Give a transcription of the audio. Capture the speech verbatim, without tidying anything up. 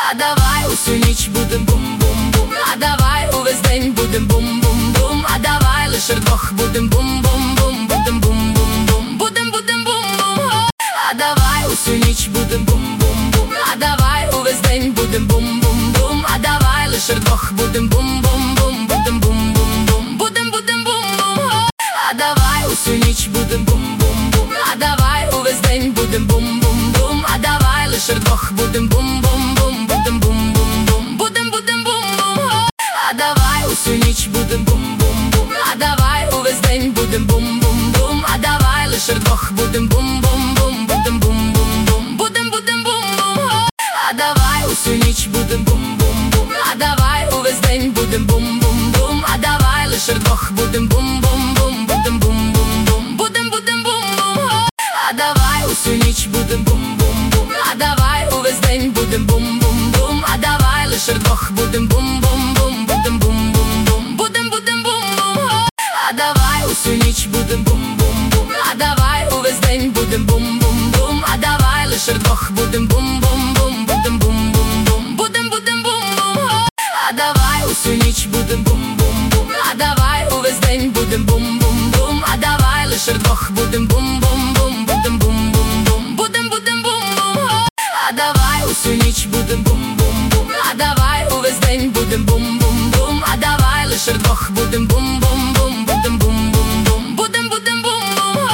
А давай усю ніч будем бум-бум-бум, а давай увесь день будем бум-бум-бум, а давай лише вдвох будем бум-бум-бум, будем бум-бум-бум, будем будем бум-бум. А давай усю ніч будем бум-бум-бум, а давай увесь день будем бум-бум-бум, а давай лише вдвох будем бум-бум-бум, будем бум-бум-бум, будем будем бум-бум. А давай усю ніч будем бум-бум-бум, а давай увесь день будем бум-бум-бум, а давай лише вдвох будем бум-бум-бум, будем бум-бум-бум, будем будем бум-бум. А давай усю ніч будем бум-бум-бум, а давай увесь день будем бум-бум-бум, а давай лише вдвох будем бум-бум-бум, будем бум-бум-бум, будем будем бум-бум. А давай усю ніч будем бум-бум-бум, а давай увесь день будем бум-бум-бум, а давай лише вдвох будем бум-бум-бум, будем бум-бум-бум, будем будем бум-бум. А давай усю ніч будем бум-бум-бум, а давай увесь день будем бум-бум-бум, а давай лише вдвох будем бум-бум-бум, будем бум-бум-бум, будем будем бум-бум. А давай усю ніч будем бум-бум-бум, а давай увесь день будем бум-бум-бум, а давай лише вдвох будем бум-бум-бум, будем бум-бум-бум, будем будем бум-бум. А давай усю ніч будем бум-бум-бум, а давай увесь день будем бум-бум-бум, а давай лише вдвох будем бум-бум-бум, будем бум-бум-бум, будем будем бум-бум. А давай усю ніч будем бум-бум-бум, а давай увесь день будем бум-бум-бум, а давай лише вдвох будем бум-бум.